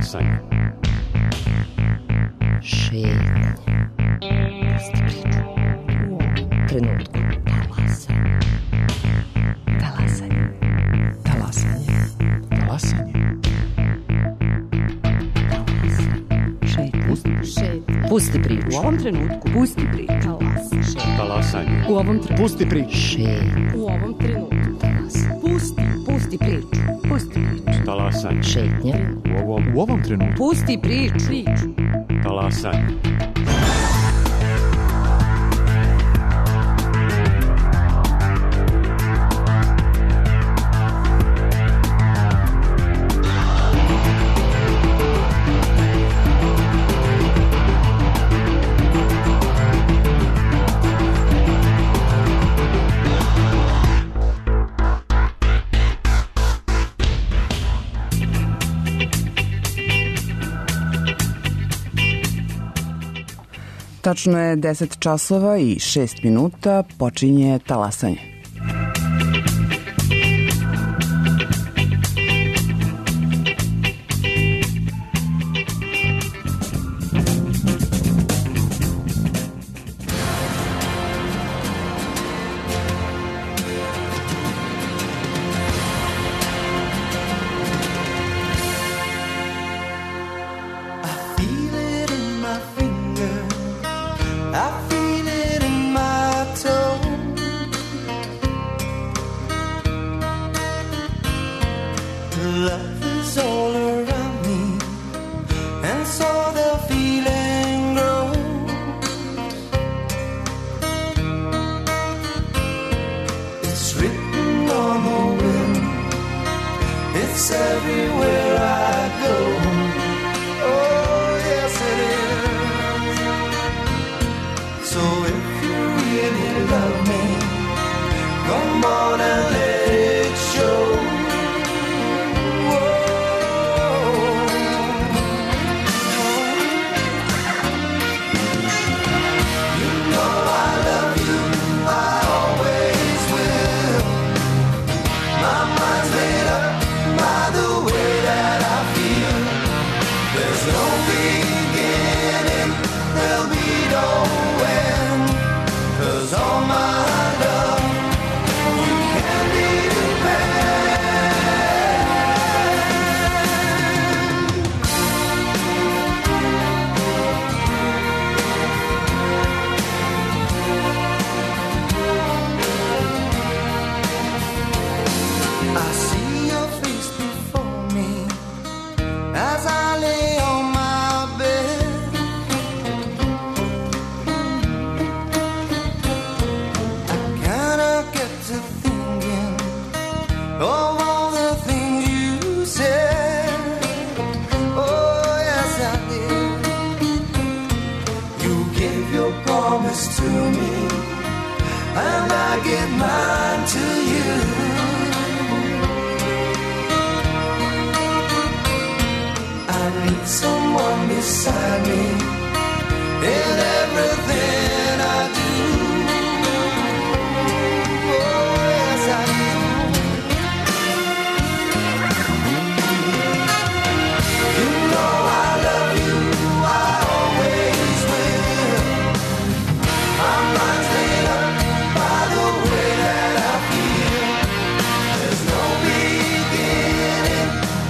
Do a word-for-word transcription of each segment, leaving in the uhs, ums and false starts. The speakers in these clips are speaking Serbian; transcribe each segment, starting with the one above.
Talasanje. Šetnje. Pusti priču. U ovom trenutku. Talasanje. Talasanje. Talasanje. Talasanje. Šetnje. Pusti priču. Šetnje. Pusti priču. U ovom trenutku. Pusti priču. Talasanje. Šetnje. Talasanje. U ovom trenutku. Pusti priču. Šetnje. U ovom trenutku. Talasanje. Pusti. Pusti priču. Pusti priču. Talasanje. Šetnje. U ovom, U ovom trenutku. Pusti priču. Priču. talasanje. Tačno je deset časova i šest minuta, počinje talasanje.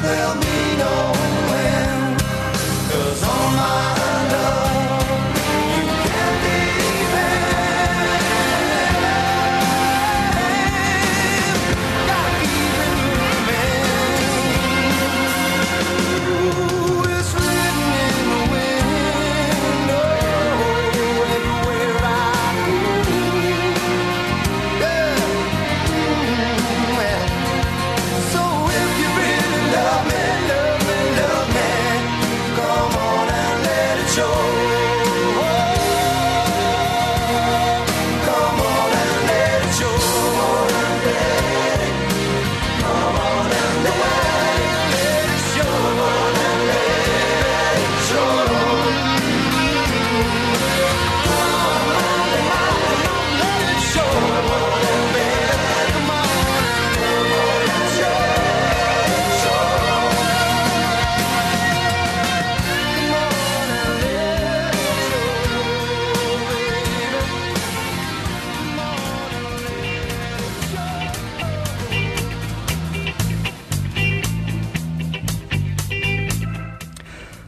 There'll be no end, 'cause all my love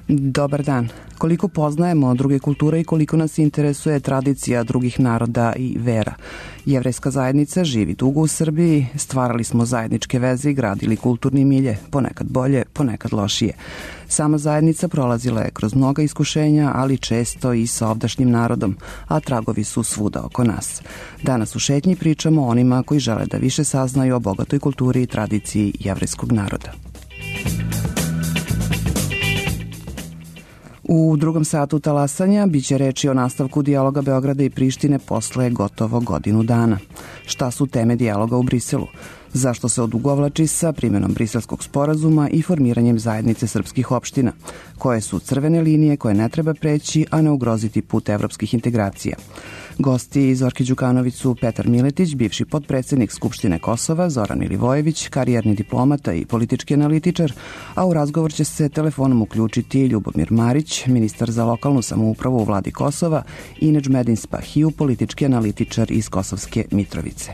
Dobar dan. Koliko poznajemo druge kulture i koliko nas interesuje tradicija drugih naroda i vera. Jevrejska zajednica živi dugo u Srbiji, stvarali smo zajedničke veze i gradili kulturni milje, ponekad bolje, ponekad lošije. Sama zajednica prolazila je kroz mnoga iskušenja, ali često i sa ovdašnjim narodom, a tragovi su svuda oko nas. Danas u šetnji pričamo o onima koji žele da više saznaju o bogatoj kulturi i tradiciji jevrejskog naroda. U drugom satu talasanja biće reči o nastavku dijaloga Beograda i Prištine posle gotovo godinu dana. Šta su teme dijaloga u Briselu? Zašto se odugovlači sa primjenom briselskog sporazuma i formiranjem zajednice srpskih opština? Koje su crvene linije koje ne treba preći, a ne ugroziti put evropskih integracija? Gosti Zorke Đukanović su Petar Miletić, bivši potpredsednik Skupštine Kosova, Zoran Milivojević, karijerni diplomata i politički analitičar, a u razgovor će se telefonom uključiti Ljubomir Marić, ministar za lokalnu samoupravu u vladi Kosova, i Nedžmedin Spahiju, politički analitičar iz Kosovske Mitrovice.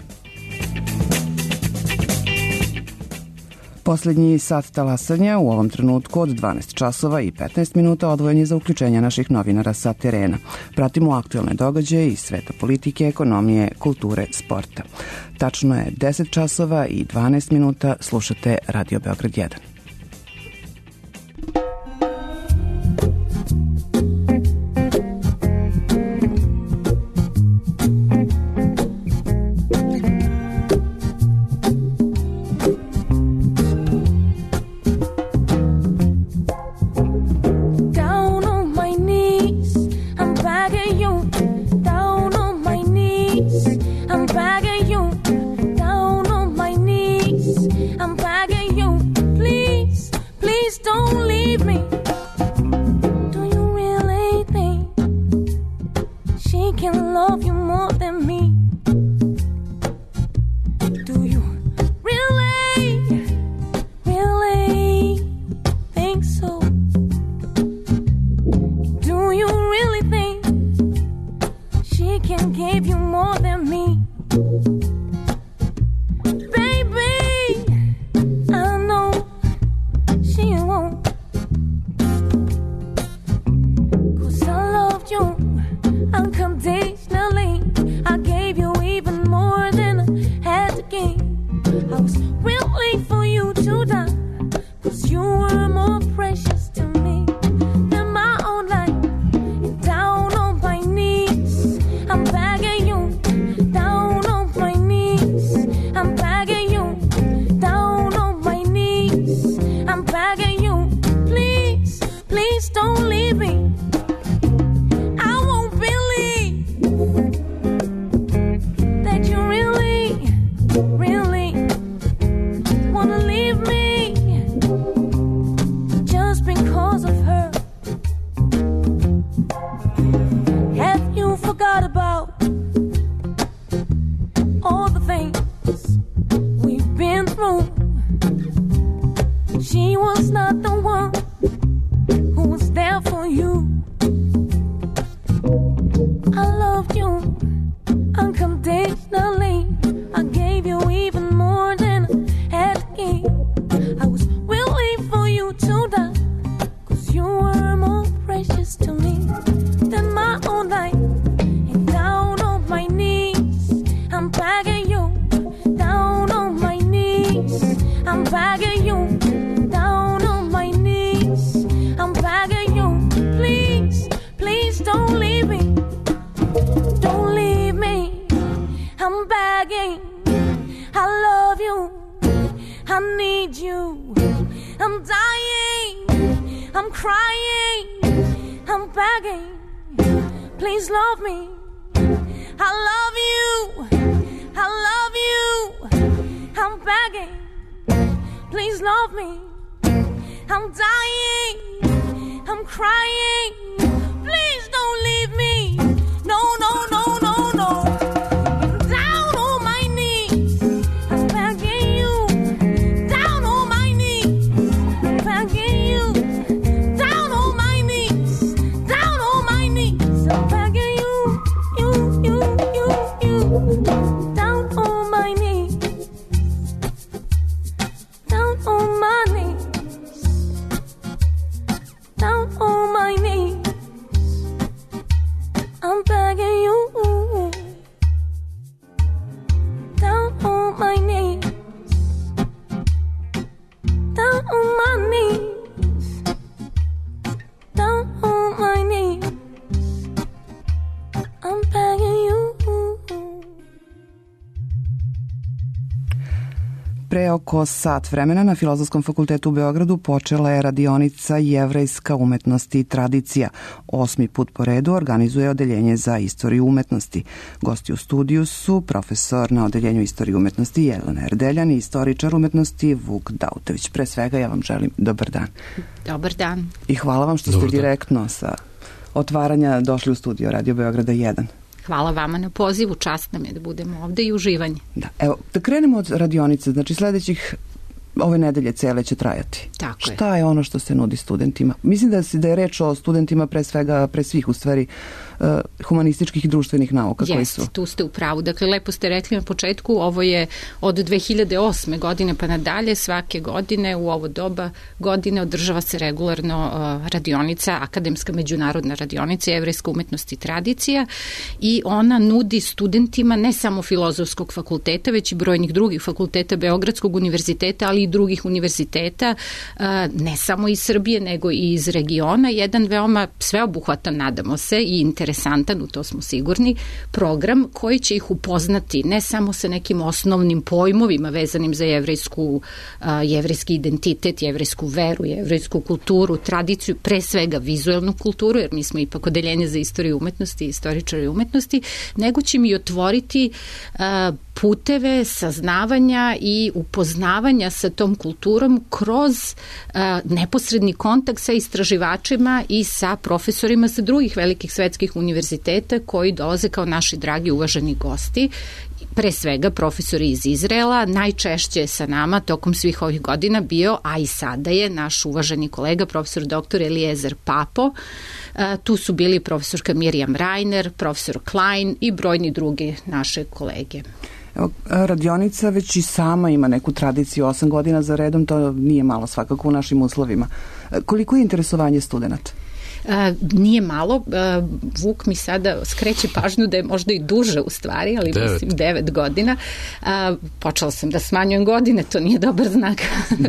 Poslednji sat talasanja u ovom trenutku od dvanaest časova i petnaest minuta odvojen je za uključenje naših novinara sa terena. Pratimo aktuelne događaje iz sveta politike, ekonomije, kulture, sporta. Tačno je deset časova i dvanaest minuta, slušate Radio Beograd jedan. Down on Pre oko sat vremena na Filozofskom fakultetu u Beogradu počela je radionica Jevrejska umetnost i tradicija. Osmi put po redu organizuje Odeljenje za istoriju umetnosti. Gosti u studiju su profesor na Odeljenju istorije umetnosti Jelena Erdeljan i istoričar umetnosti Vuk Dautović. Pre svega ja vam želim dobar dan. Dobar dan. I hvala vam što dobar ste dan. Direktno sa otvaranja došli u studio Radio Beograda jedan. Hvala vama na pozivu, čast nam je da budemo ovde i uživanje. Da, evo, da krenemo od radionice, znači sledećih ove nedelje cele će trajati. Tako je. Šta je ono što se nudi studentima? Mislim da, si, da je reč o studentima pre svega, pre svih u stvari uh, humanističkih i društvenih nauka Jest, koji su. tu ste u pravu. Dakle, lepo ste rekli na početku, ovo je od dve hiljade osme godine pa nadalje, svake godine u ovo doba godine održava se regularno uh, radionica, akademska međunarodna radionica Jevrejska umetnost i tradicija i ona nudi studentima ne samo Filozofskog fakulteta, već i brojnih drugih fakulteta Beogradskog univerziteta, ali i drugih univerziteta, ne samo iz Srbije, nego i iz regiona. Jedan veoma sveobuhvatan, nadamo se, i interesantan, u to smo sigurni, program koji će ih upoznati ne samo sa nekim osnovnim pojmovima vezanim za jevrejsku, jevrejski identitet, jevrejsku veru, jevrejsku kulturu, tradiciju, pre svega vizuelnu kulturu, jer mi smo ipak Odeljenje za istoriju umetnosti i istoričari umetnosti, nego će mi otvoriti puteve saznavanja i upoznavanja sa tom kulturom kroz uh, neposredni kontakt sa istraživačima i sa profesorima sa drugih velikih svetskih univerziteta koji dolaze kao naši dragi uvaženi gosti, pre svega profesori iz Izraela, najčešće sa nama tokom svih ovih godina bio, a i sada je naš uvaženi kolega, profesor doktor Eliezer Papo. Uh, tu su bili profesorka Mirjam Reiner, profesor Klein i brojni drugi naše kolege. Evo, radionica već i sama ima neku tradiciju, osam godina za redom, to nije malo svakako u našim uslovima. Koliko je interesovanje studenta? Uh, nije malo. Uh, Vuk mi sada skreće pažnju da je možda i duže u stvari, ali devet. mislim devet godina. Uh, počela sam da smanjujem godine, to nije dobar znak.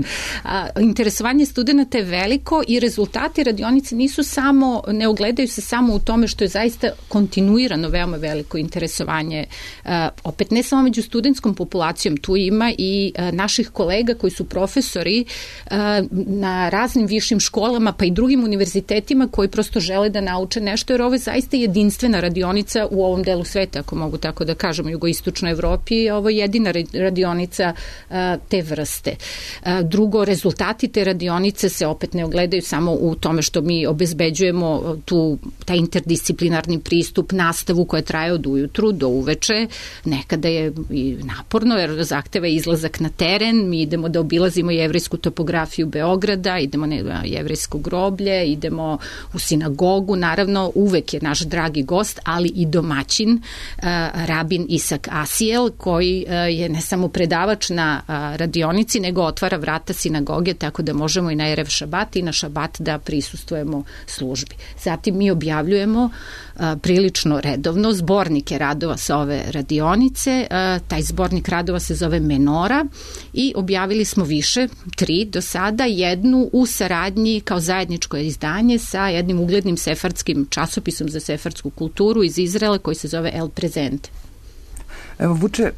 uh, interesovanje studenta je veliko i rezultati radionice nisu samo, ne ogledaju se samo u tome što je zaista kontinuirano veoma veliko interesovanje. Uh, opet ne samo među studentskom populacijom, tu ima i uh, naših kolega koji su profesori uh, na raznim višim školama pa i drugim univerzitetima koji prosto žele da nauče nešto, jer ovo je zaista jedinstvena radionica u ovom delu sveta, ako mogu tako da kažem, u jugoistočnoj Evropi, ovo je jedina radionica uh, te vrste. Uh, drugo, rezultati te radionice se opet ne ogledaju samo u tome što mi obezbeđujemo tu, taj interdisciplinarni pristup, nastavu koja traje od ujutru do uveče, nekada je i naporno, jer zahteva izlazak na teren, mi idemo da obilazimo jevrejsku topografiju Beograda, idemo na jevrejsko groblje, idemo u sinagogu, naravno uvek je naš dragi gost, ali i domaćin, uh, rabin Isak Asijel, koji uh, je ne samo predavač na uh, radionici, nego otvara vrata sinagoge, tako da možemo i na Erev Šabat i na Šabat da prisustujemo službi. Zatim mi objavljujemo uh, prilično redovno zbornike radova sa ove radionice, uh, taj zbornik radova se zove Menora i objavili smo više, tri do sada, jednu u saradnji kao zajedničko izdanje sa jednim uglednim sefardskim časopisom za sefardsku kulturu iz Izraela koji se zove El Prezente. Evo, Vuče,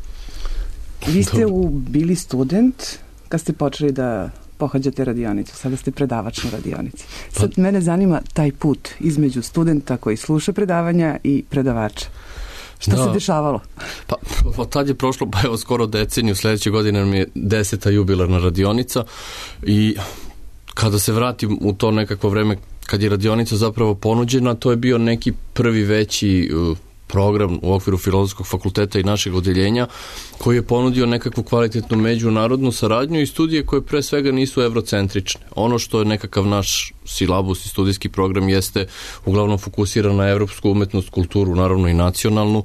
vi ste u, bili student kad ste počeli da pohađate radionicu, sada ste predavač na radionici. Sad mene zanima taj put između studenta koji sluša predavanja i predavača. Šta da. se dešavalo? Pa, od tad je prošlo, pa evo, skoro deceniju, sledeće godine nam je deseta jubilarna radionica i kada se vratim u to nekakvo vreme kad je radionica zapravo ponuđena, to je bio neki prvi veći uh, program u okviru Filozofskog fakulteta i našeg odeljenja koji je ponudio nekakvu kvalitetnu međunarodnu saradnju i studije koje pre svega nisu evrocentrične. Ono što je nekakav naš silabus i studijski program jeste uglavnom fokusiran na evropsku umetnost, kulturu, naravno i nacionalnu,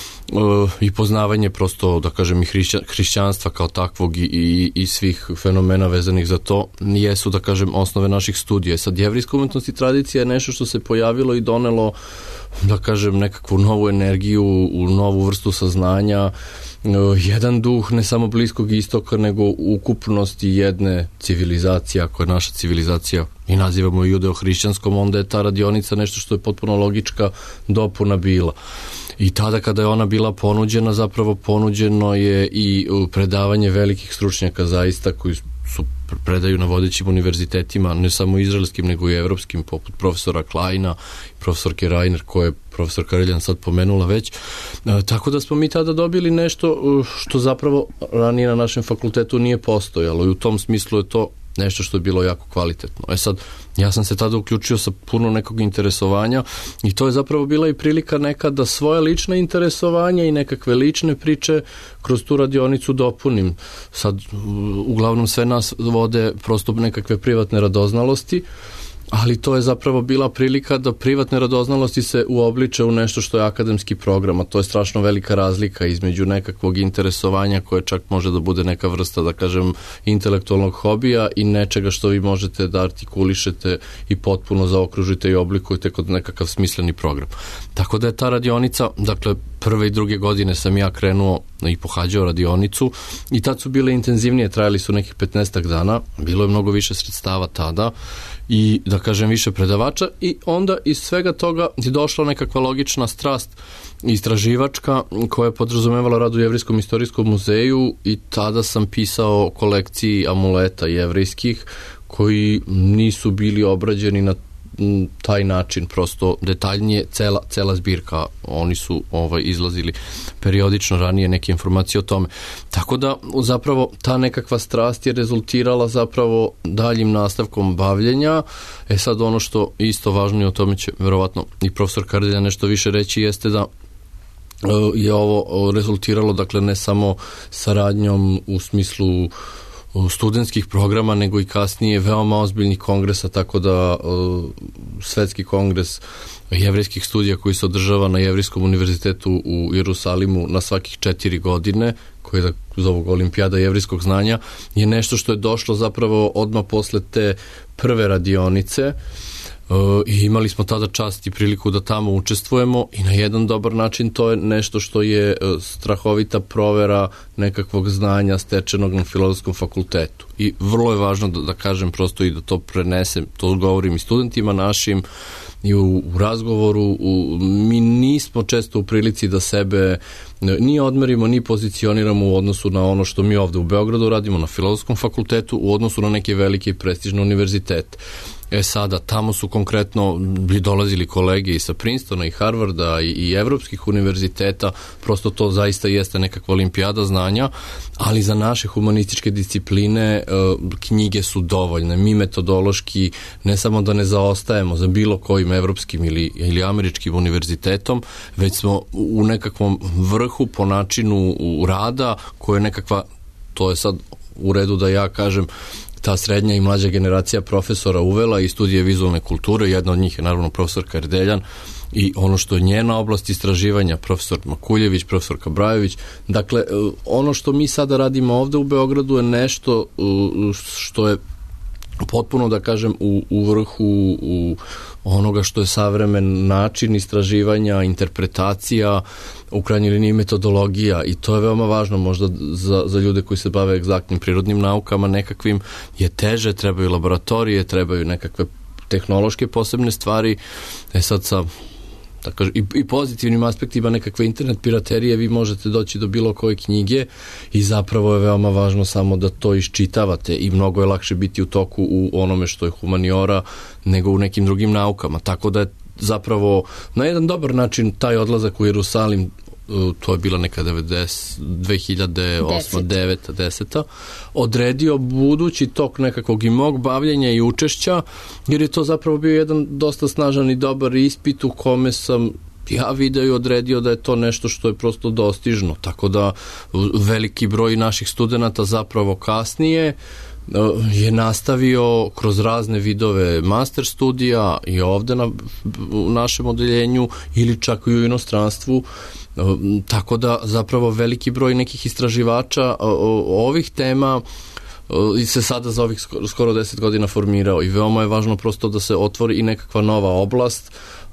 i poznavanje prosto, da kažem, i hrišćanstva kao takvog i, i, i svih fenomena vezanih za to jesu, da kažem, osnove naših studija. Sad, jevrejska umetnost i tradicija je nešto što se pojavilo i donelo, da kažem, nekakvu novu energiju, u novu vrstu saznanja, jedan duh ne samo Bliskog istoka, nego ukupnosti jedne civilizacije. Ako je naša civilizacija i nazivamo judeo-hrišćanskom, onda je ta radionica nešto što je potpuno logička dopuna bila. I tada kada je ona bila ponuđena, zapravo ponuđeno je i predavanje velikih stručnjaka zaista koji su predaju na vodećim univerzitetima, ne samo izraelskim, nego i evropskim, poput profesora Kleina, profesorke Rainer, koje je profesor Kareljan sad pomenula već. E, tako da smo mi tada dobili nešto što zapravo ranije na našem fakultetu nije postojalo i u tom smislu je to nešto što je bilo jako kvalitetno. E sad, ja sam se tada uključio sa puno nekog interesovanja i to je zapravo bila i prilika nekad da svoje lične interesovanja i nekakve lične priče kroz tu radionicu dopunim. Sad, uglavnom sve nas vode prosto nekakve privatne radoznalosti, ali to je zapravo bila prilika da privatne radoznalosti se uobliče u nešto što je akademski program, a to je strašno velika razlika između nekakvog interesovanja koje čak može da bude neka vrsta, da kažem, intelektualnog hobija i nečega što vi možete da artikulišete i potpuno zaokružite i oblikujete kod nekakav smisleni program. Tako da je ta radionica, dakle, prve i druge godine sam ja krenuo i pohađao radionicu i tad su bile intenzivnije, trajali su nekih petnaestak dana, bilo je mnogo više sredstava tada i, da kažem, više predavača i onda iz svega toga je došla nekakva logična strast istraživačka koja je podrazumevala rad u Jevrijskom istorijskom muzeju i tada sam pisao kolekciji amuleta jevrejskih koji nisu bili obrađeni na taj način, prosto detaljnije, cela, cela zbirka, oni su ovaj, izlazili periodično ranije neke informacije o tome. Tako da zapravo ta nekakva strast je rezultirala zapravo daljim nastavkom bavljenja. E sad ono što isto važno i o tome će verovatno i profesor Kardelja nešto više reći jeste da je ovo rezultiralo, dakle, ne samo saradnjom u smislu studentskih programa, nego i kasnije veoma ozbiljnih kongresa, tako da uh, svetski kongres jevrejskih studija koji se održava na Jevrijskom univerzitetu u Jerusalimu na svakih četiri godine, koji je zovu Olimpijada jevrijskog znanja, je nešto što je došlo zapravo odmah posle te prve radionice. Uh, i imali smo tada čast i priliku da tamo učestvujemo i na jedan dobar način to je nešto što je uh, strahovita provera nekakvog znanja stečenog na Filozofskom fakultetu i vrlo je važno da, da kažem prosto i da to prenesem, to govorim i studentima našim i u, u razgovoru u, mi nismo često u prilici da sebe ni odmerimo, ni pozicioniramo u odnosu na ono što mi ovde u Beogradu radimo na Filozofskom fakultetu u odnosu na neke velike i prestižne univerzitete. E sada, tamo su konkretno bi dolazili kolege i sa Princetona i Harvarda i, i evropskih univerziteta, prosto to zaista jeste nekakva olimpijada znanja, ali za naše humanističke discipline e, knjige su dovoljne. Mi metodološki ne samo da ne zaostajemo za bilo kojim evropskim ili, ili američkim univerzitetom, već smo u nekakvom vrhu po načinu rada koje je nekakva, to je sad u redu da ja kažem, ta srednja i mlađa generacija profesora uvela i studije vizualne kulture, jedna od njih je naravno profesor Kardeljan i ono što je njena oblast istraživanja, profesor Makuljević, profesor Kabrajević. Dakle, ono što mi sada radimo ovde u Beogradu je nešto što je potpuno, da kažem, u, u vrhu u onoga što je savremen način istraživanja, interpretacija, u krajnjoj liniji metodologija i to je veoma važno možda za, za ljude koji se bave egzaktnim prirodnim naukama, nekakvim je teže, trebaju laboratorije, trebaju nekakve tehnološke posebne stvari. E sad sa tako, i, i pozitivnim aspektima nekakve internet piraterije vi možete doći do bilo koje knjige i zapravo je veoma važno samo da to iščitavate i mnogo je lakše biti u toku u onome što je humaniora nego u nekim drugim naukama. Tako da je zapravo na jedan dobar način taj odlazak u Jerusalim, to je bila neka devedeset, dve hiljade osma, deveta, deseta, odredio budući tok nekakvog i mog bavljenja i učešća, jer je to zapravo bio jedan dosta snažan i dobar ispit u kome sam ja video i odredio da je to nešto što je prosto dostižno, tako da veliki broj naših studenata zapravo kasnije je nastavio kroz razne vidove master studija i ovde na, u našem odeljenju ili čak i u inostranstvu, tako da zapravo veliki broj nekih istraživača ovih tema i se sada za ovih skoro, skoro deset godina formirao i veoma je važno prosto da se otvori i nekakva nova oblast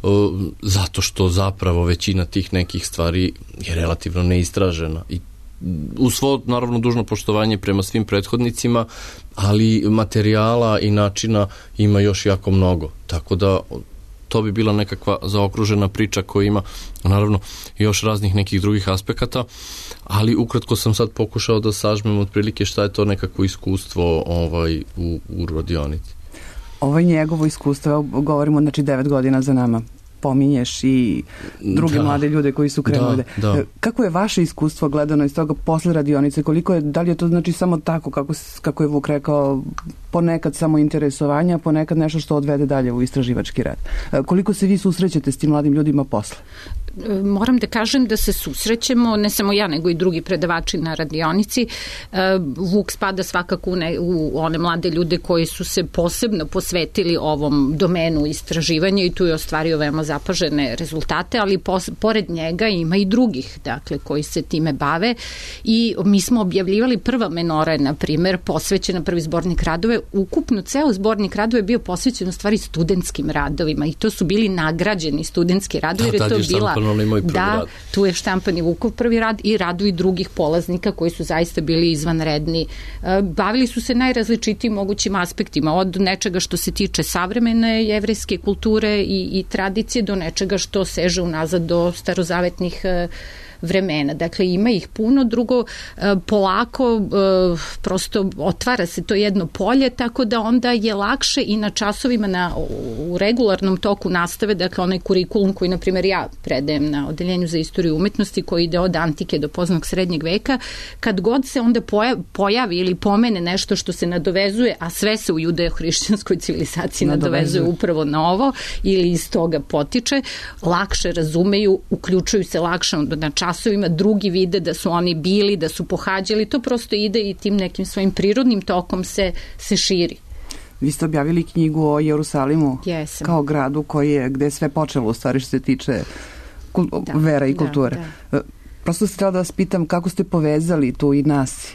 zato što zapravo većina tih nekih stvari je relativno neistražena i u svo, naravno, dužno poštovanje prema svim prethodnicima, ali materijala i načina ima još jako mnogo. Tako da to bi bila nekakva zaokružena priča koja ima naravno još raznih nekih drugih aspekata, ali ukratko sam sad pokušao da sažmem otprilike šta je to nekako iskustvo ovaj, u, u radionici. Ovo je njegovo iskustvo, govorimo znači devet godina za nama, pominješ i druge da. mlade ljude koji su krenuli. Da, da. Kako je vaše iskustvo gledano iz toga posle radionice? Koliko je, da li je to znači samo tako, kako, kako je Vuk rekao, ponekad samo interesovanja, ponekad nešto što odvede dalje u istraživački rad? Koliko se vi susrećete s tim mladim ljudima posle? Moram da kažem da se susrećemo, ne samo ja, nego i drugi predavači na radionici. Vuk spada svakako u, ne, u one mlade ljude koji su se posebno posvetili ovom domenu istraživanja i tu je ostvario veoma zapažene rezultate, ali pos, pored njega ima i drugih, dakle, koji se time bave i mi smo objavljivali prva menora, na primer, posvećena prvi zbornik radove. Ukupno ceo zbornik radove je bio posvećen u stvari studentskim radovima i to su bili nagrađeni studentski radovi, jer je to bila da, rad. Tu je štampan i Vukov prvi rad i radovi drugih polaznika koji su zaista bili izvanredni. Bavili su se najrazličitijim mogućim aspektima, od nečega što se tiče savremene jevrejske kulture i, i tradicije do nečega što seže unazad do starozavetnih vremena. Dakle, ima ih puno. Drugo, polako prosto otvara se to jedno polje, tako da onda je lakše i na časovima na, u regularnom toku nastave, dakle onaj kurikulum koji, na primjer, ja predajem na odeljenju za istoriju umetnosti, koji ide od antike do poznog srednjeg veka, kad god se onda pojavi ili pomene nešto što se nadovezuje, a sve se u judeo-hrišćanskoj civilizaciji nadovezuje upravo na ovo ili iz toga potiče, lakše razumeju, uključuju se lakše na čas časovima, drugi vide da su oni bili, da su pohađali, to prosto ide i tim nekim svojim prirodnim tokom se, se širi. Vi ste objavili knjigu o Jerusalimu Jesam. Kao gradu koji je, gde je sve počelo u stvari što se tiče kul, da, vera i kulture. Da, da. Prosto se treba da vas pitam kako ste povezali tu i nas.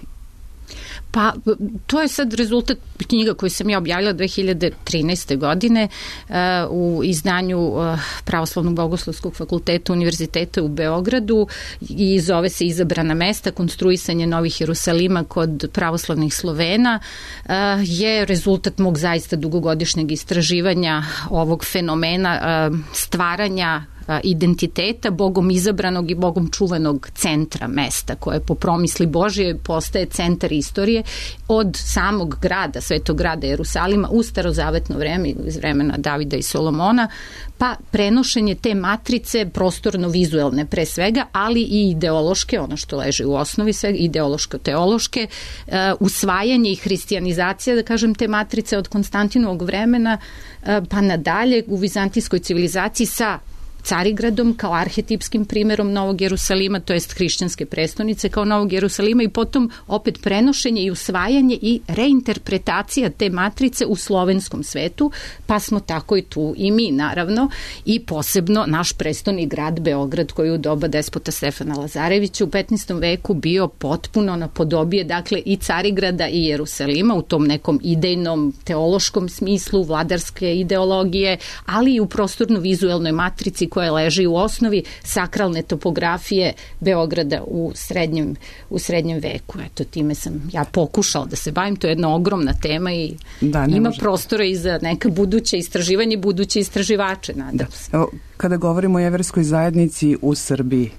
Pa, to je sad rezultat knjiga koju sam ja objavila dve hiljade trinaeste. godine uh, u izdanju uh, Pravoslavnog bogoslovskog fakulteta Univerziteta u Beogradu i zove se Izabrana mesta, konstruisanje novih Jerusalima kod pravoslavnih Slovena. Uh, je rezultat mog zaista dugogodišnjeg istraživanja ovog fenomena uh, stvaranja identiteta Bogom izabranog i Bogom čuvanog centra mesta koje po promisli Božje postaje centar istorije od samog grada, svetog grada Jerusalima u starozavetno vreme, iz vremena Davida i Solomona, pa prenošenje te matrice prostorno-vizuelne pre svega, ali i ideološke, ono što leži u osnovi svega, ideološko-teološke, uh, usvajanje i hristijanizacija, da kažem, te matrice od Konstantinovog vremena uh, pa nadalje u vizantijskoj civilizaciji sa Carigradom kao arhetipskim primerom Novog Jerusalima, to jest hrišćanske prestonice kao Novog Jerusalima i potom opet prenošenje i usvajanje i reinterpretacija te matrice u slovenskom svetu, pa smo tako i tu i mi naravno i posebno naš prestoni grad Beograd koji u doba despota Stefana Lazarevića u petnaestom veku bio potpuno napodobije, dakle i Carigrada i Jerusalima u tom nekom idejnom teološkom smislu, vladarske ideologije, ali i u prostorno-vizuelnoj matrici koja leži u osnovi sakralne topografije Beograda u srednjem, u srednjem veku. Eto, time sam ja pokušala da se bavim, to je jedna ogromna tema i da, ima može. prostora i za neka buduća istraživanja i buduće istraživače, nadam da. se. Evo, kada govorimo o jevrejskoj zajednici u Srbiji,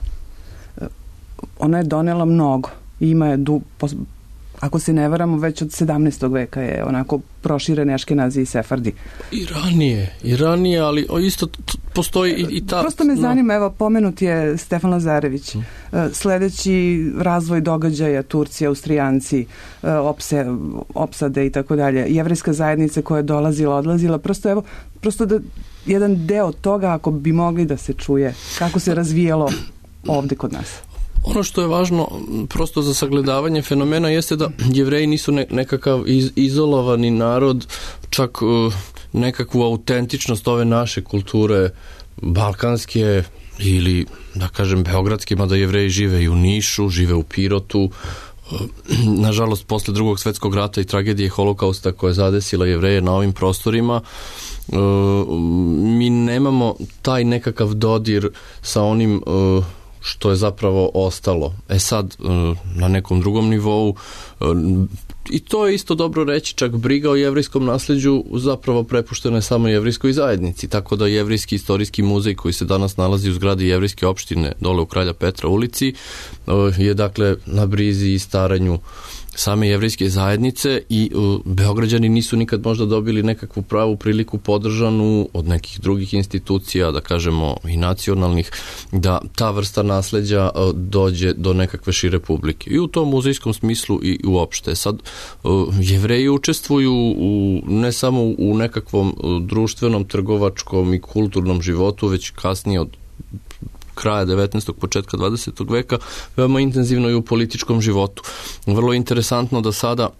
ona je donela mnogo. Ima je, du, ako se ne varamo, već od sedamnaestog veka je onako proširene Aškenazi i Sefardi. I ranije, i ranije, ali isto postoji i, i ta... Prosto me zanima, no. evo, pomenut je Stefan Lazarević. Hmm. Sledeći razvoj događaja, Turci, Austrijanci, opse, opsade i tako dalje, jevrejska zajednica koja je dolazila, odlazila, prosto evo, prosto da jedan deo toga, ako bi mogli da se čuje, kako se razvijalo ovde kod nas. Ono što je važno prosto za sagledavanje fenomena jeste da Jevreji nisu ne, nekakav iz, izolovani narod, čak uh, nekakvu autentičnost ove naše kulture balkanske ili, da kažem, beogradske, mada Jevreji žive i u Nišu, žive u Pirotu. Uh, nažalost, posle drugog svetskog rata i tragedije Holokausta koja je zadesila Jevreje na ovim prostorima, Uh, mi nemamo taj nekakav dodir sa onim uh, što je zapravo ostalo. E sad, na nekom drugom nivou, i to je isto dobro reći, čak briga o jevrijskom nasleđu zapravo prepuštena je samo jevrijskoj zajednici, tako da Jevrijski istorijski muzej koji se danas nalazi u zgradi Jevrijske opštine dole u Kralja Petra ulici je dakle na brizi i staranju same jevrijske zajednice i uh, Beograđani nisu nikad možda dobili nekakvu pravu priliku podržanu od nekih drugih institucija, da kažemo i nacionalnih, da ta vrsta nasleđa uh, dođe do nekakve šire publike. I u tom muzejskom smislu i uopšte. Sad, uh, Jevreji učestvuju u, ne samo u nekakvom uh, društvenom, trgovačkom i kulturnom životu, već kasnije od kraja devetnaestog početka dvadesetog veka, veoma intenzivno i u političkom životu. Vrlo interesantno da sada,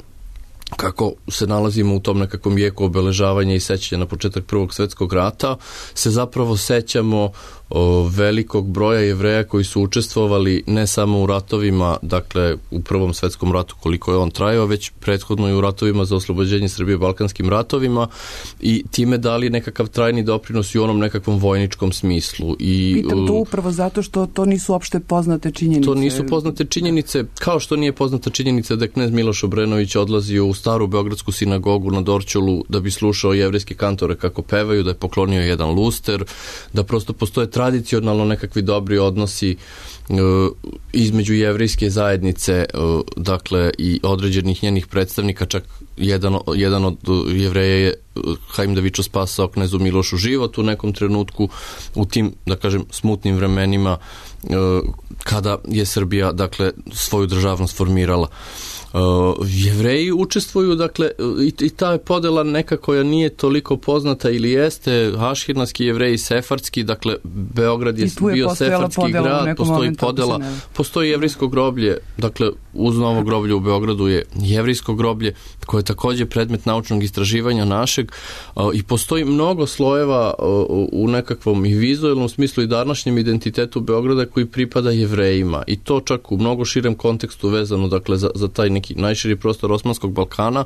kako se nalazimo u tom nekakvom vijeku obeležavanja i sećanja na početak Prvog svetskog rata, se zapravo sećamo o, velikog broja Jevreja koji su učestvovali ne samo u ratovima, dakle u Prvom svetskom ratu koliko je on trajao, već prethodno i u ratovima za oslobođenje Srbije, balkanskim ratovima, i time dali nekakav trajni doprinos i u onom nekakvom vojničkom smislu. I, pitam to upravo zato što to nisu opšte poznate činjenice. To nisu poznate činjenice, kao što nije poznata činjenica da je knez Miloš Obrenović odlazio u staru beogradsku sinagogu na Dorćolu da bi slušao jevrijske kantore kako pevaju, da je poklonio jedan luster, da prosto postoje tradicionalno nekakvi dobri odnosi uh, između jevrijske zajednice, uh, dakle i određenih njenih predstavnika, čak jedan, jedan od Jevreja je Haim Davičo spasao knezu Milošu život u nekom trenutku u tim, da kažem, smutnim vremenima uh, kada je Srbija, dakle, svoju državnost formirala. Uh, Jevreji učestvuju, dakle, i, i ta podela neka koja nije toliko poznata ili jeste, aškenazski Jevreji, sefardski, dakle, Beograd je, je bio sefardski grad, postoji podela, postoji jevrijsko groblje, dakle, uz novo groblje u Beogradu je jevrijsko groblje koje je također predmet naučnog istraživanja našeg, uh, i postoji mnogo slojeva uh, u nekakvom i vizualnom smislu i današnjem identitetu Beograda koji pripada Jevrejima, i to čak u mnogo širem kontekstu vezano, dakle, za, za taj neki najširi prostor Osmanskog Balkana,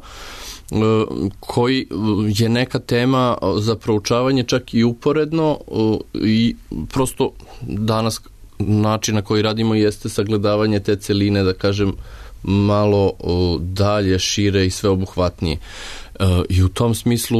koji je neka tema za proučavanje čak i uporedno, i prosto danas način na koji radimo jeste sagledavanje te celine, da kažem, malo dalje, šire i sveobuhvatnije. I u tom smislu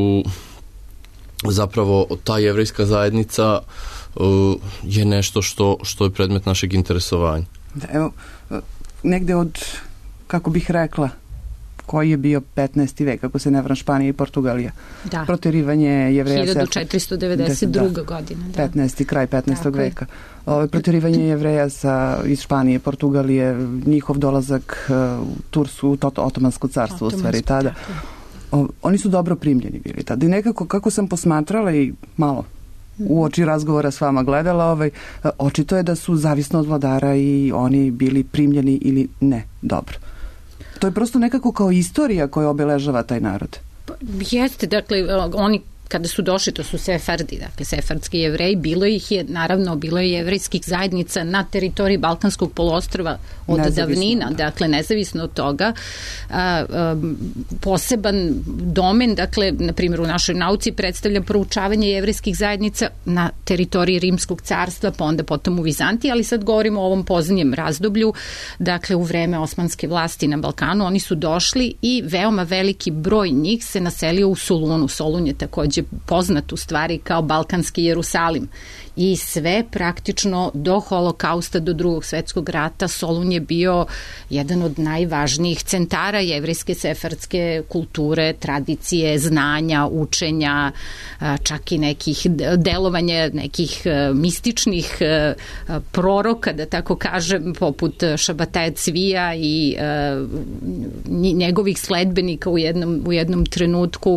zapravo ta jevrejska zajednica je nešto što, što je predmet našeg interesovanja. Da, evo, negde od, kako bih rekla, koji je bio petnaesti vek, ako se ne varam, Španija i Portugalija. Da. Proterivanje Jevreja. hiljadu četiristo devedeset druga da. godina. Da. petnaesti kraj petnaestog veka. Ove, proterivanje Jevreja sa, iz Španije, Portugalije, njihov dolazak u Tursku, u Otomansko carstvo, u stvari tada. O, oni su dobro primljeni bili tada. I nekako, kako sam posmatrala i malo u oči razgovora s vama gledala, ovaj, očito je da su zavisno od vladara i oni bili primljeni ili ne dobro. To je prosto nekako kao istorija koja obeležava taj narod. Jeste, dakle, oni kada su došli, to su sefardi, dakle, sefardski Jevreji, bilo ih je, naravno, bilo je jevrejskih zajednica na teritoriji Balkanskog poluostrva od nezavisno, davnina, da. dakle, nezavisno od toga. A, a, poseban domen, dakle, na primjer, u našoj nauci predstavlja proučavanje jevrejskih zajednica na teritoriji Rimskog carstva, pa onda potom u Vizantiji, ali sad govorimo o ovom poznjem razdoblju, dakle, u vreme osmanske vlasti na Balkanu, oni su došli i veoma veliki broj njih se naselio u Solunu. Solun je takođe poznat u stvari kao balkanski Jerusalim, i sve praktično do holokausta, do Drugog svetskog rata Solun je bio jedan od najvažnijih centara jevrejske sefardske kulture, tradicije, znanja, učenja, čak i nekih delovanja, nekih mističnih proroka, da tako kažem, poput Šabataja Cvija i njegovih sledbenika u jednom, u jednom trenutku.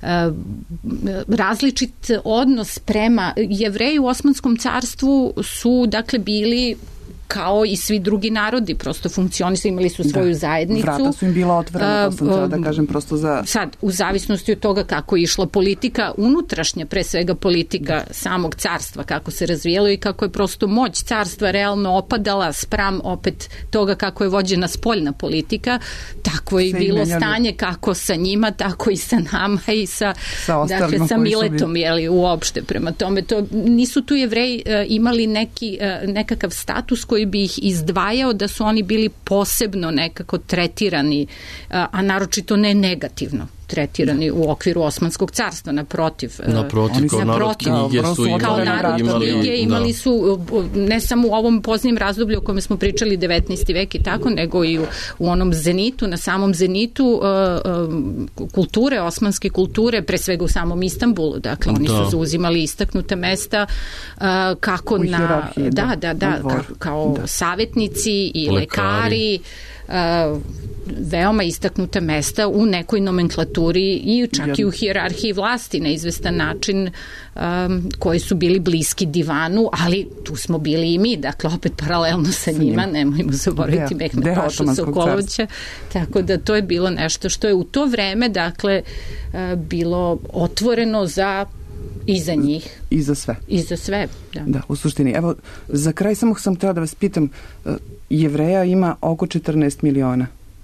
Različit odnos prema Jevreju u Osmanskom carstvu su, dakle, bili kao i svi drugi narodi, prosto funkcionisali, imali su svoju da. zajednicu. Vrata su im bila otvorena, to sam htjela da kažem prosto za... Sad, u zavisnosti od toga kako je išla politika, unutrašnja, pre svega politika samog carstva, kako se razvijelo i kako je prosto moć carstva realno opadala spram opet toga kako je vođena spoljna politika, tako je i bilo stanje kako sa njima, tako i sa nama i sa, sa, dakle, sa Miletom, jeli, uopšte. Prema tome, to, nisu tu Jevreji uh, imali neki, uh, nekakav status koji bi ih izdvajao da su oni bili posebno nekako tretirani, uh, a naročito ne negativno tretirani u okviru Osmanskog carstva, naprotiv. Naprotiv, kao narod knjige su imali. Kao narod knjige imali su, ne samo u ovom poznijim razdoblju o kojem smo pričali devetnaesti vek i tako, nego i u, u onom zenitu, na samom zenitu uh, uh, kulture, osmanske kulture, pre svega u samom Istanbulu. Dakle, oni da. su zauzimali istaknuta mesta uh, kako u na... Da, da, da, ka, kao da. savjetnici i lekari, lekari Uh, veoma istaknuta mesta u nekoj nomenklaturi i čak i u hijerarhiji vlasti na izvestan način, um, koji su bili bliski divanu, ali tu smo bili i mi, dakle opet paralelno sa njima, nemojmo zaboraviti Mehmed Pašu Sokolovića, tako da to je bilo nešto što je u to vreme, dakle, uh, bilo otvoreno za i za njih. I za sve. I za sve, da. Da, u suštini. Evo, za kraj samo sam htjela da vas pitam, Jevreja ima oko četrnaest miliona.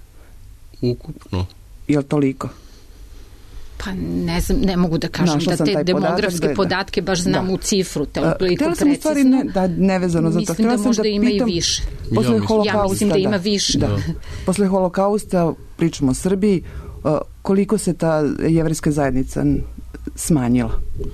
Ukupno? Je li toliko? Pa ne znam, ne mogu da kažem Našla da te demografske podatak, podatke baš znam da. u cifru, toliko precizno. Htjela sam u stvari ne, da, nevezano za to. Mislim da možda da ima i više. Posle ja mislim da ima više. Da. Da. Posle holokausta, pričamo o Srbiji, koliko se ta jevrejska zajednica smanjila?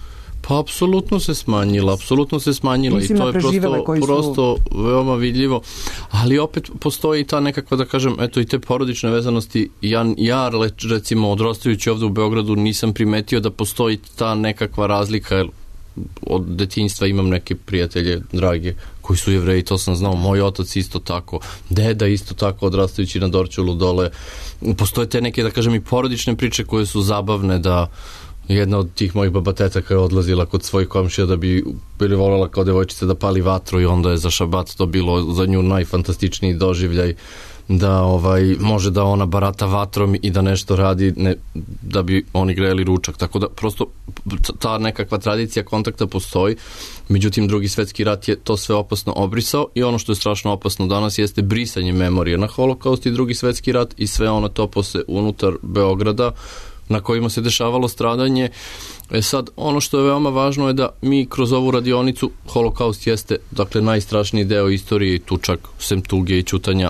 Pa apsolutno se smanjila, apsolutno se smanjila Mislim i to je prosto, su... prosto veoma vidljivo, ali opet postoji ta nekakva, da kažem, eto i te porodične vezanosti. Ja, ja recimo odrastajući ovde u Beogradu nisam primetio da postoji ta nekakva razlika, jer od detinjstva imam neke prijatelje drage koji su Jevreji, to sam znao, moj otac isto tako, deda isto tako, odrastajući na Dorćolu dole. Postoje te neke, da kažem, i porodične priče koje su zabavne, da jedna od tih mojih babatetaka je odlazila kod svojih komšija da bi bili voljela kao devojčica da pali vatru i onda je za šabat to bilo za nju najfantastičniji doživljaj da ovaj može da ona barata vatrom i da nešto radi ne, da bi oni grejali ručak. Tako da prosto ta nekakva tradicija kontakta postoji. Međutim, Drugi svetski rat je to sve opasno obrisao i ono što je strašno opasno danas jeste brisanje memorije na holokaust i Drugi svetski rat i sve ono topose unutar Beograda na kojima se dešavalo stradanje. E sad, ono što je veoma važno je da mi kroz ovu radionicu, holokaust jeste, dakle, najstrašniji deo istorije i tu čak sem tuge i ćutanja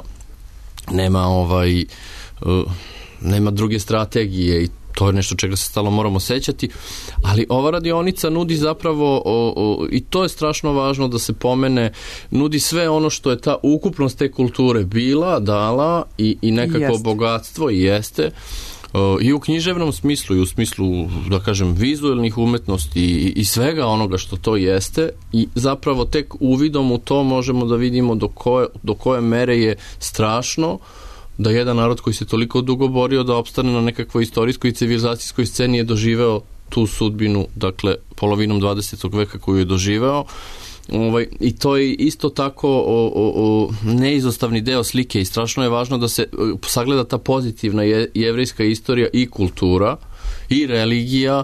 nema ovaj uh, nema druge strategije i to je nešto čega se stalno moramo sećati, ali ova radionica nudi zapravo o, o, i to je strašno važno da se pomene, nudi sve ono što je ta ukupnost te kulture bila, dala i, i nekako jeste. bogatstvo i jeste. I u književnom smislu i u smislu, da kažem, vizuelnih umetnosti i, i svega onoga što to jeste i zapravo tek uvidom u to možemo da vidimo do koje, do koje mere je strašno da jedan narod koji se toliko dugo borio da opstane na nekakvoj istorijskoj i civilizacijskoj sceni je doživeo tu sudbinu, dakle, polovinom dvadesetog veka koju je doživeo. Ovaj, i to je isto tako o, o, o neizostavni deo slike i strašno je važno da se sagleda ta pozitivna je, jevrejska istorija i kultura i religija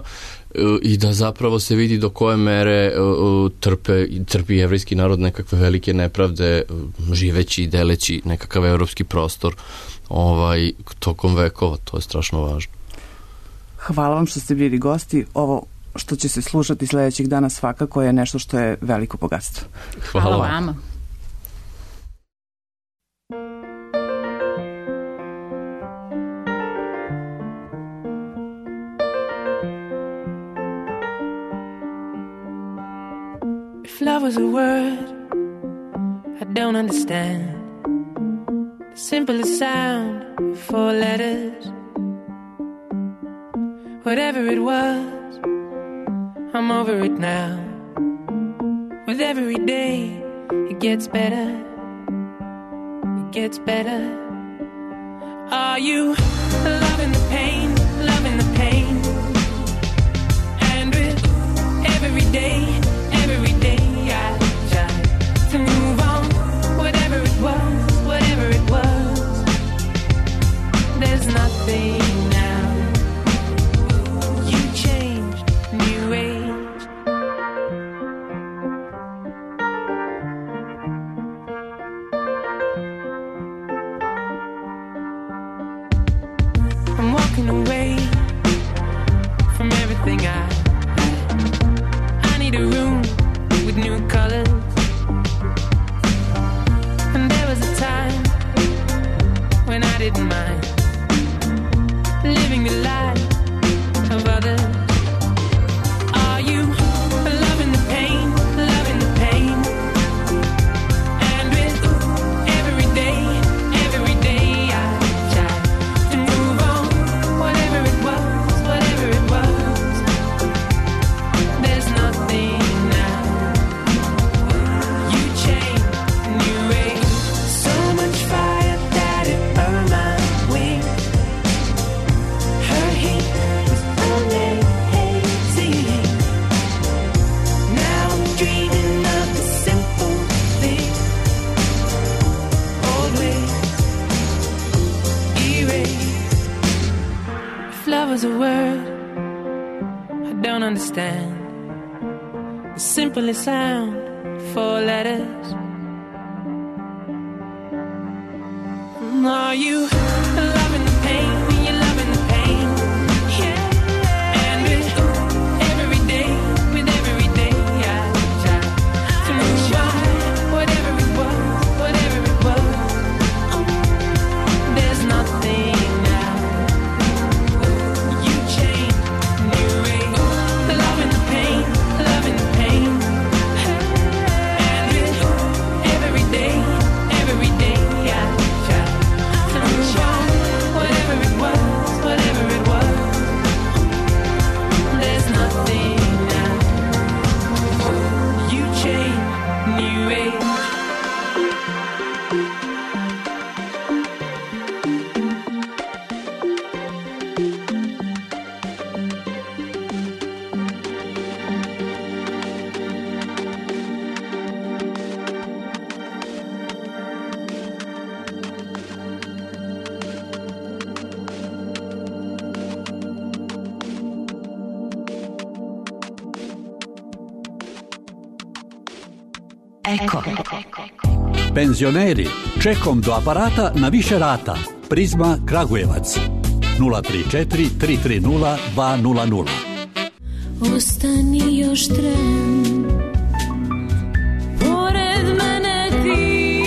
i da zapravo se vidi do koje mere trpe, trpi jevrejski narod nekakve velike nepravde živeći i deleći nekakav evropski prostor ovaj, tokom vekova. To je strašno važno. Hvala vam što ste bili gosti. Ovo što će se slušati sledećih dana svakako je nešto što je veliko bogatstvo. Hvala, Hvala vama. If love was a word I don't understand, the simplest sound, four letters, whatever it was, I'm over it now. With every day, it gets better. It gets better. Are you loving the pain, loving the pain? And with every day, every day, I try to move on. Whatever walking away from everything I had. I need a room with new colors. And there was a time when I didn't mind living the life of others. Are you loving the pain, loving the pain? And with every day, every day I try to move on. Whatever it was, whatever it was, there's nothing now. You changed, new age, so much fire that it burned my wings. Her heat was amazing. Now I'm dreaming of the simple thing. Old ways erased. If love was a word I don't understand, the simplest sound, four letters. Are you loving the pain? You're loving the pain. Yeah. And with every day, with every day, I try to move on. Whatever it was, whatever it was, there's nothing now. You change, new age, loving the pain, loving the pain. And with every day, every day, I try to move on. Whatever it was, whatever it was, there's nothing now. You change, new age. Eko. Penzioneri, čekom do aparata na više rata. Prizma Kragujevac nula tri četiri tri tri nula dva nula nula. Ostani još tren, pored mene ti,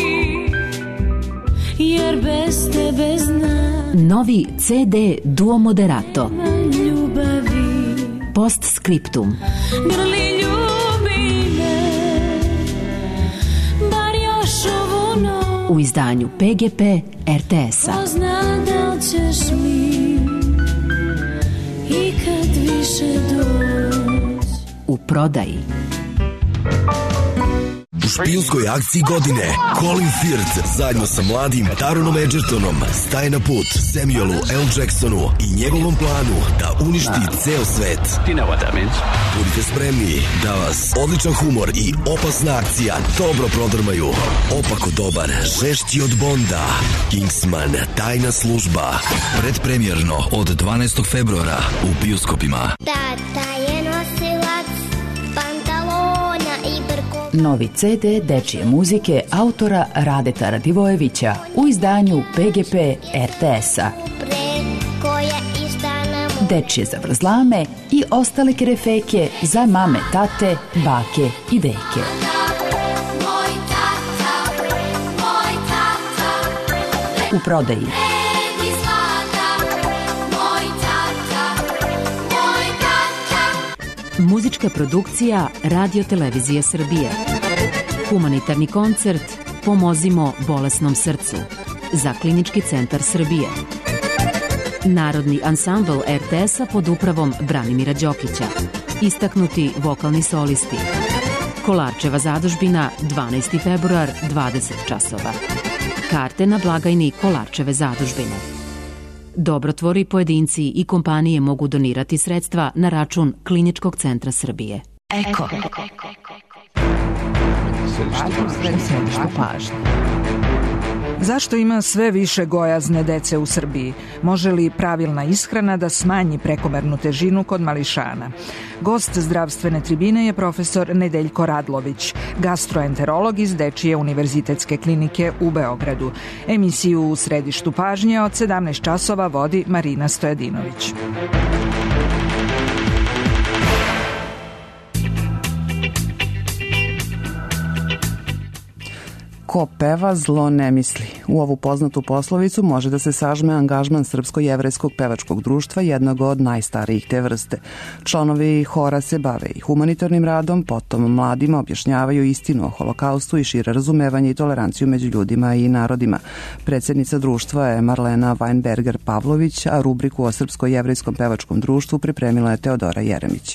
jer bez tebe znam Novi ce de Duo Moderato. ljubavi. Postscriptum. Grli ljubi me, bar još ovu noć. U izdanju pe ge pe er te esa. Ko zna da li ćeš mi ikad više doć. U prodaji. U špijunskoj akciji godine Colin Firth zajedno sa mladim Taronom Edgertonom staje na put Samuelu L. Jacksonu i njegovom planu da uništi ceo svet. Budite spremni da vas odličan humor i opasna akcija dobro prodrmaju. Opako dobar, žešći od Bonda, Kingsman, tajna služba. Predpremjerno od dvanaestog februara u bioskopima. Tata je nosilac pantalona i brko. Novi ce de dečije muzike autora Radeta Radivojevića u izdanju pe ge pe er te esa. Dečije zavrzlame i ostale kerefeke za mame, tate, bake i deke. U prodaji. Muzička produkcija Radio Televizije Srbije. Humanitarni koncert Pomozimo bolesnom srcu za Klinički centar Srbije. Narodni ansambl er te esa pod upravom Branimira Đokića. Istaknuti vokalni solisti. Kolarčeva zadužbina, dvanaesti februar, dvadeset časova. Karte na blagajni Kolarčeve zadužbine. Dobrotvori, pojedinci i kompanije mogu donirati sredstva na račun Kliničkog centra Srbije. Eko. Središte pažnje. Zašto ima sve više gojazne dece u Srbiji? Može li pravilna ishrana da smanji prekomernu težinu kod mališana? Gost zdravstvene tribine je profesor Nedeljko Radlović, gastroenterolog iz Dečije univerzitetske klinike u Beogradu. Emisiju U središtu pažnje od sedamnaest časova vodi Marina Stojadinović. Ko peva, zlo ne misli. U ovu poznatu poslovicu može da se sažme angažman Srpsko-jevrejskog pevačkog društva, jednog od najstarijih te vrste. Članovi hora se bave i humanitarnim radom, potom mladima objašnjavaju istinu o holokaustu i šire razumevanje i toleranciju među ljudima i narodima. Predsjednica društva je Marlena Weinberger-Pavlović, a rubriku o Srpsko-jevrejskom pevačkom društvu pripremila je Teodora Jeremić.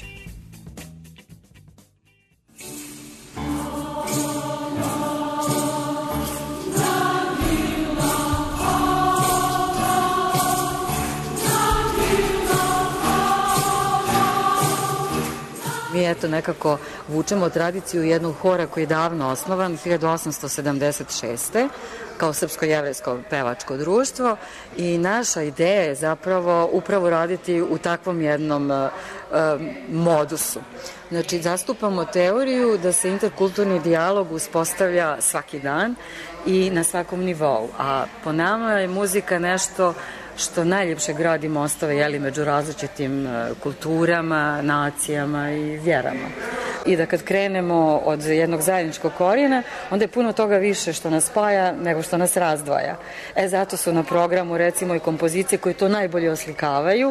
Mi eto nekako vučemo tradiciju jednog hora koji je davno osnovan, hiljadu osamsto sedamdeset šeste kao Srpsko-jevrejsko pevačko društvo i naša ideja je zapravo upravo raditi u takvom jednom uh, modusu. Znači, zastupamo teoriju da se interkulturni dijalog uspostavlja svaki dan i na svakom nivou, a po nama je muzika nešto što najljepše gradi mostove jeli, među različitim kulturama, nacijama i vjerama. I da kad krenemo od jednog zajedničkog korijena, onda je puno toga više što nas spaja nego što nas razdvaja. E, zato su na programu recimo i kompozicije koje to najbolje oslikavaju.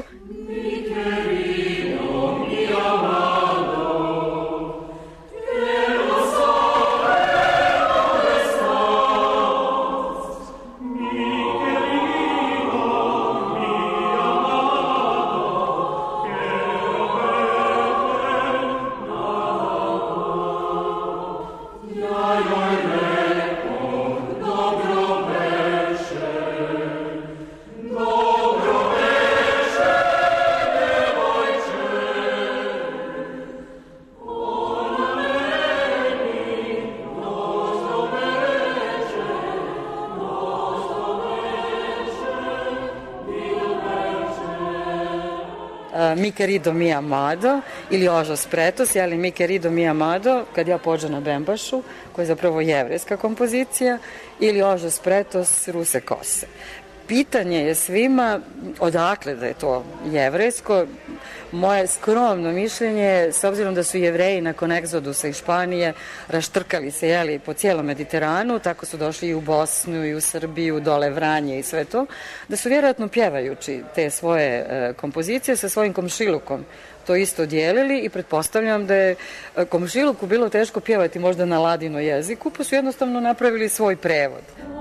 Mi querido mi amado ili Ožos pretos, ali mi querido mi amado, kad ja pođem na Bembašu, koja je zapravo jevrejska kompozicija, ili Ožos pretos Ruse kose. Pitanje je svima odakle da je to jevrejsko. Moje skromno mišljenje, s obzirom da su Jevreji nakon egzodusa iz Španije raštrkali se jeli, po cijelom Mediteranu, tako su došli i u Bosnu i u Srbiju, dole Vranje i sve to, da su vjerojatno pjevajući te svoje e, kompozicije sa svojim komšilukom to isto dijelili i pretpostavljam da je komšiluku bilo teško pjevati možda na ladino jeziku, pa su jednostavno napravili svoj prevod.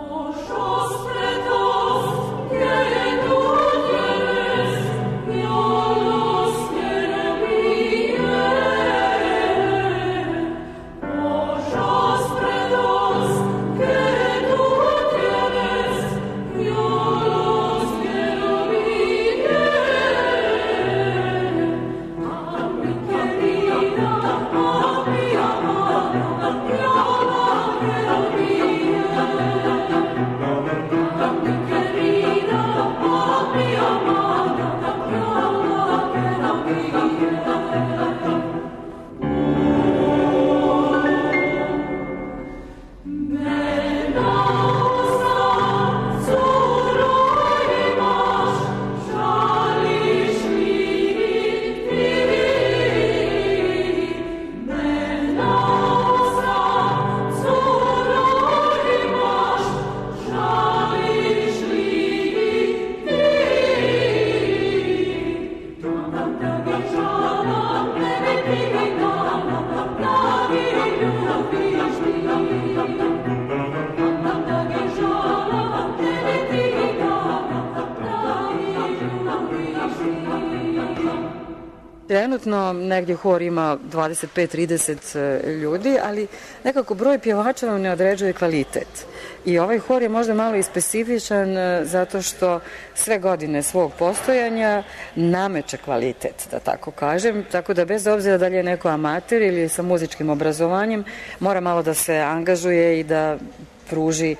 Trenutno negdje hor ima dvadeset pet do trideset ljudi, ali nekako broj pjevača nam ne određuje kvalitet. I ovaj hor je možda malo i specifičan zato što sve godine svog postojanja nameće kvalitet, da tako kažem. Tako da bez obzira da li je neko amater ili sa muzičkim obrazovanjem, mora malo da se angažuje i da pruži,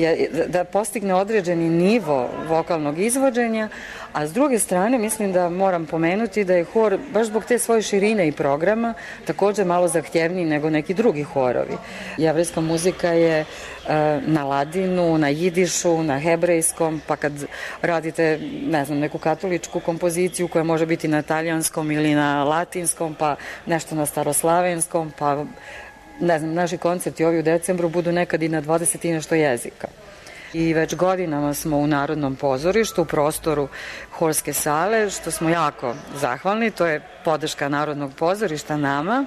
da postigne određeni nivo vokalnog izvođenja, a s druge strane mislim da moram pomenuti da je hor baš zbog te svoje širine i programa također malo zahtjevniji nego neki drugi horovi. Jevrejska muzika je na ladinu, na jidišu, na hebrejskom, pa kad radite, ne znam, neku katoličku kompoziciju koja može biti na talijanskom ili na latinskom, pa nešto na staroslavenskom, pa ne znam, naši koncerti ovi u decembru budu nekad i na dvadeset i nešto jezika. I već godinama smo u Narodnom pozorištu, u prostoru horske sale, što smo jako zahvalni, to je podrška Narodnog pozorišta nama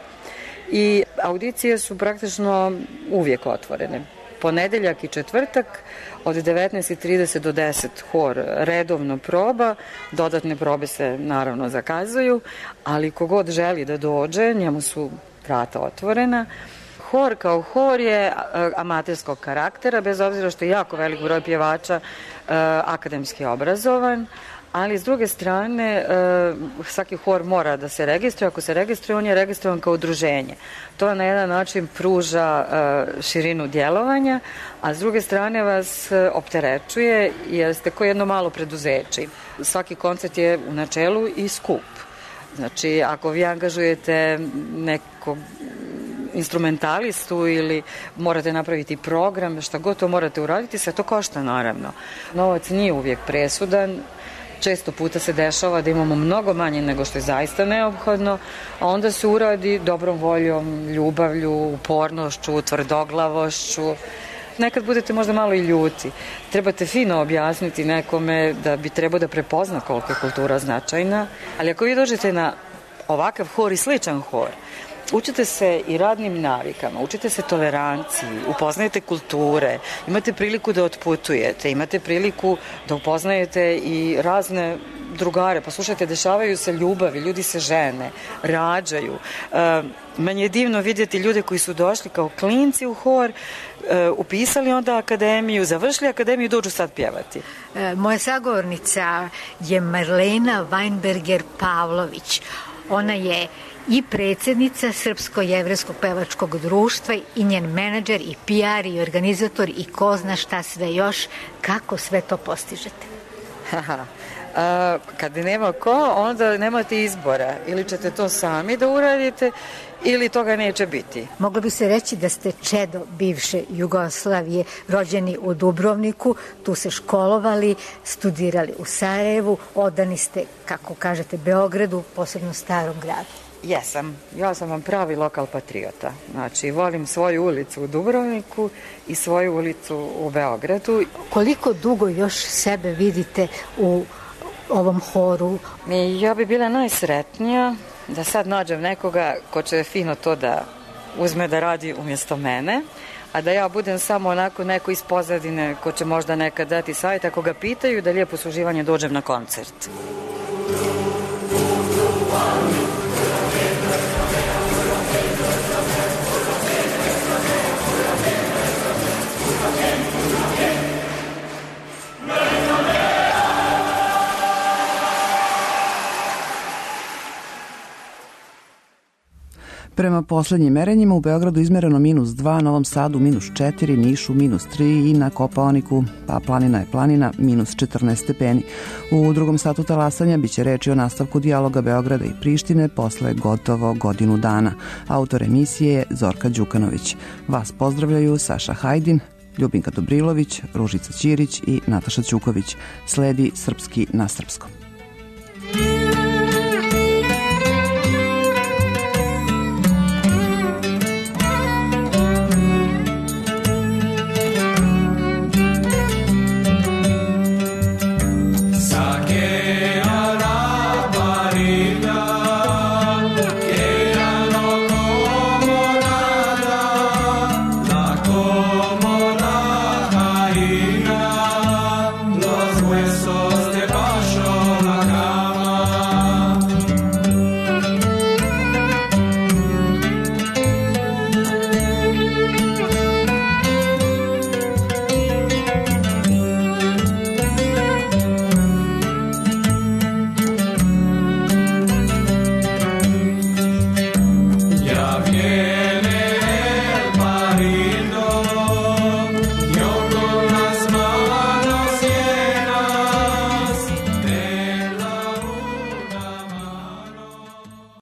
i audicije su praktično uvijek otvorene. Ponedeljak i četvrtak od devetnaest i trideset do deset hor redovno proba, dodatne probe se naravno zakazuju, ali kogod želi da dođe, njemu su vrata otvorena. Hor kao hor je amaterskog karaktera, bez obzira što je jako velik broj pjevača akademski obrazovan, ali s druge strane svaki hor mora da se registruje. Ako se registruje, on je registrovan kao udruženje. To na jedan način pruža širinu djelovanja, a s druge strane vas opterećuje jer ste kao jedno malo preduzeće. Svaki koncert je u načelu i skup. Znači, ako vi angažujete nekog instrumentalistu ili morate napraviti program, šta god to morate uraditi, sve to košta naravno. Novac nije uvijek presudan, često puta se dešava da imamo mnogo manje nego što je zaista neophodno, a onda se uradi dobrom voljom, ljubavlju, upornošću, tvrdoglavošću. Nekad budete možda malo i ljuti. Trebate fino objasniti nekome da bi trebao da prepozna koliko je kultura značajna, ali ako vi dođete na ovakav hor i sličan hor, učite se i radnim navikama, učite se toleranciji, upoznajete kulture, imate priliku da otputujete, imate priliku da upoznajete i razne drugare, pa slušajte, dešavaju se ljubavi, ljudi se žene, rađaju. E, meni je divno vidjeti ljude koji su došli kao klinci u hor, e, upisali onda akademiju, završili akademiju, dođu sad pjevati. E, moja sagovornica je Marlena Weinberger-Pavlović. Ona je i predsjednica Srpsko-jevrejskog pevačkog društva i njen menadžer i P R i organizator i ko zna šta sve još. Kako sve to postižete? Haha. A, kad nema ko, onda nemate izbora. Ili ćete to sami da uradite, ili toga neće biti. Moglo bi se reći da ste čedo bivše Jugoslavije, rođeni u Dubrovniku, tu se školovali, studirali u Sarajevu, odani ste, kako kažete, Beogradu, posebno Starom gradu. Jesam. Ja sam vam pravi lokal patriota. Znači, volim svoju ulicu u Dubrovniku i svoju ulicu u Beogradu. Koliko dugo još sebe vidite u ovom horu? Ja bi bila najsretnija da sad nađem nekoga ko će fino to da uzme da radi umjesto mene, a da ja budem samo onako neko iz pozadine ko će možda nekad dati savjet ako ga pitaju, da lijepo suživanje dođem na koncert. Prema poslednjim merenjima u Beogradu izmereno minus dva, Novom Sadu minus četiri, Nišu minus tri i na Kopaoniku, pa planina je planina, minus četrnaest stepeni. U drugom satu talasanja biće reči o nastavku dijaloga Beograda i Prištine posle gotovo godinu dana. Autor emisije je Zorka Đukanović. Vas pozdravljaju Saša Hajdin, Ljubinka Dobrilović, Ružica Ćirić i Nataša Ćuković. Sledi Srpski na srpskom.